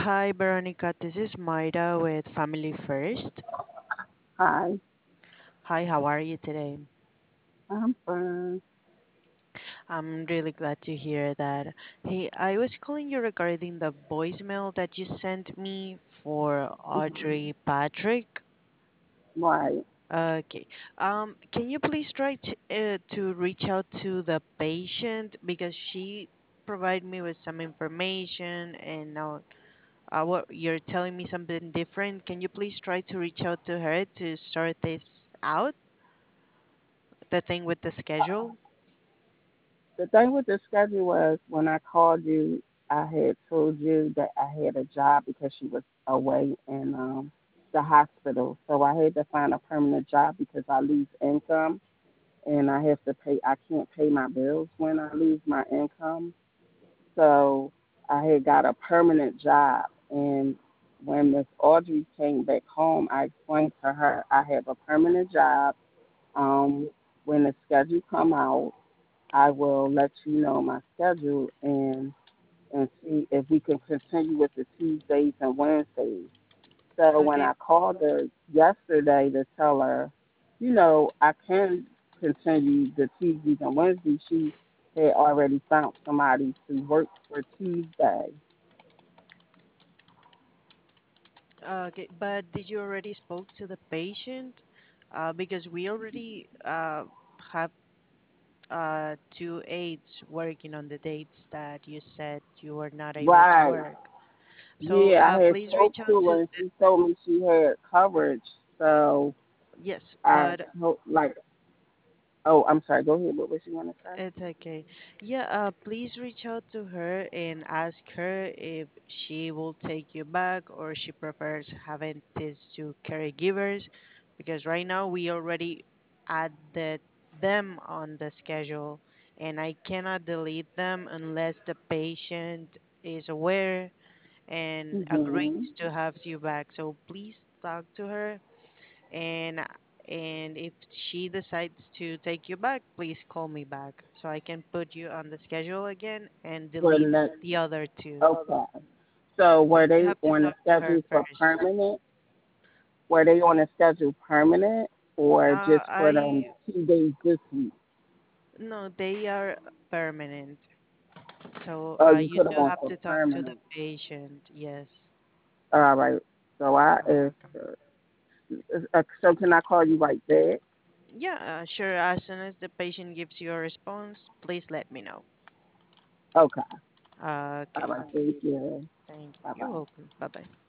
Hi, Veronica. This is Mayra with Family First. Hi, Hi, how are you today? I'm fine. I'm really glad to hear that. Hey, I was calling you regarding the voicemail that you sent me for Mhm. Audrey Patrick. Right. Okay. Can you please try to reach out to the patient because she provided me with some information and now what you're telling me something different. Can you please try to reach out to her to sort this out? The thing with the schedule? The thing with the schedule was when I called you, I had told you that I had a job because she was away in the hospital. So I had to find a permanent job because I lose income and I have to pay. I can't pay my bills when I lose my income. So I had got a permanent job. And when Miss Audrey came back home, I explained to her I have a permanent job. Um, when the schedule come out, I will let you know my schedule and see if we can continue with the Tuesdays and Wednesdays. So when Okay. I called her yesterday to tell her, I can continue the Tuesdays and Wednesdays, she had already found somebody to work for Tuesday. Okay, but did you already spoke to the patient? Because we already have two aides working on the dates that you said you were not able to Right. work. So Yeah, I had please spoke reach out to to her and she told me she had coverage. So yes, I but hope like oh, I'm sorry, go ahead. What was you want to say? it's okay. Yeah, please reach out to her and ask her if she will take you back or she prefers having these two caregivers because right now we already added them on the schedule and I cannot delete them unless the patient is aware and Mhm. agrees to have you back. So please talk to her and if she decides to take you back, please call me back so I can put you on the schedule again and For delete next. the other two. Okay. So But were you they have to on the talk to her schedule for first. permanent? Were they on the schedule permanent or just for them I 2 days this week? no, they are permanent. So Oh, you you put them still on have for to talk to the permanent. patient. Yes. All right. So I You're asked welcome. her. So can I call you right back? Yeah, sure. As soon as the patient gives you a response, please let me know. Okay. All Okay. right. Thank you. Thank you. Bye You're bye. welcome. Bye bye.